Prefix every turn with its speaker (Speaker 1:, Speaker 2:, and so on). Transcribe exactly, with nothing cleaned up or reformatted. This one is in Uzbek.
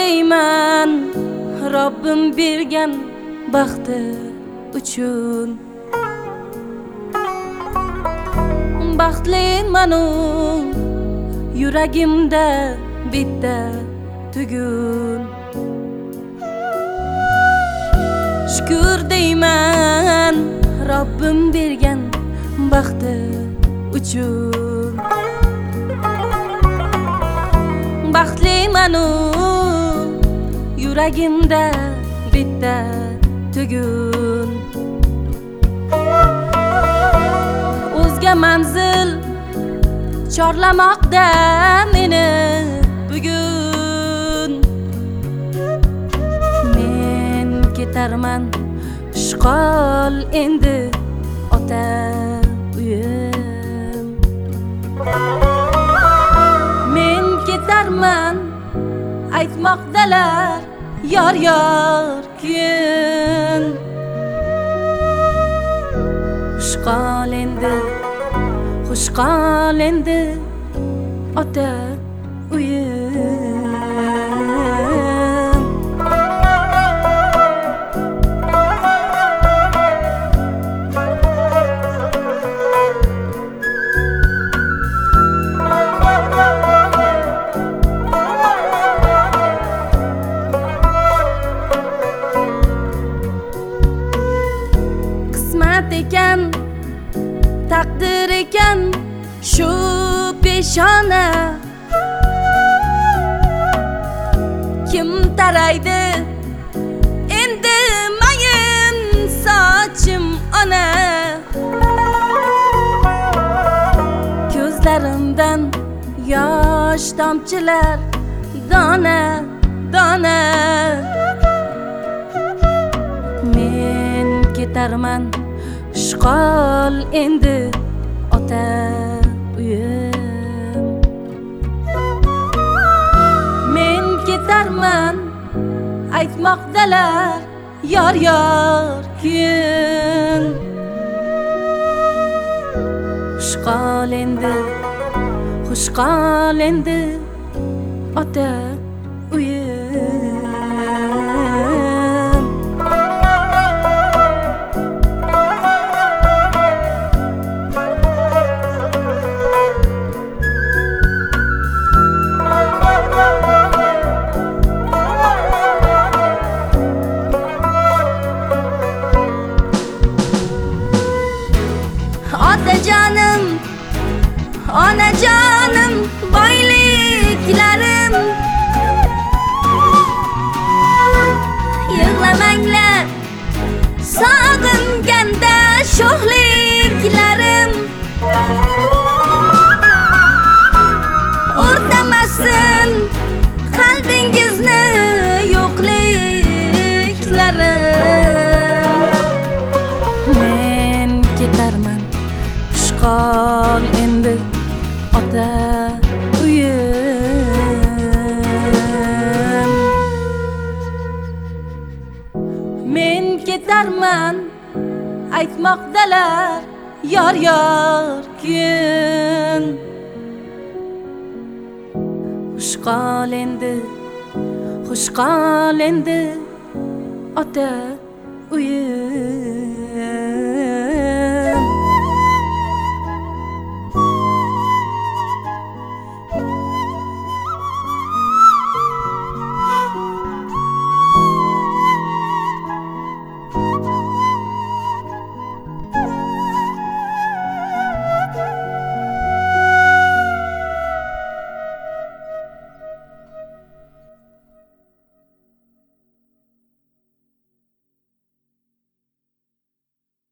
Speaker 1: deyman Robbim bergan baxti uchun. Baxtliman u yuragimda bitta tugun. Shukr deyman Robbim bergan baxti uchun. Baxtliman u yuragimda bitta tugun. O'zga manzil chorlamoqda meni bugun. Men ketarman ishqol endi ota uyim. Men ketarman aytmoqdalar yor yor kun. Xushqol endi, xushqol endi ota uyim. Qismat ekan, taqdir ekan shu peshona. Kim taraydi endi mayin sochim ona. Ko'zlarimdan yosh tomchilar dona dona. Men ketarman ishqol endi ota uyim. Men ketarman aytmoqdalar yor yor kun. Xushqol endi, xushqol endi ota uyim. Otajonim, onajonim, boyliklarim. Yig'lamanglar sog'inganda sho'xliklarim. O'rtamasin qalbingizni yo'qliklarim. Men ketarman ishqol endi ota uyim. Men ketarman aytmoqdalar yor yor kun. Xushqol endi, xushqol endi ota uyim.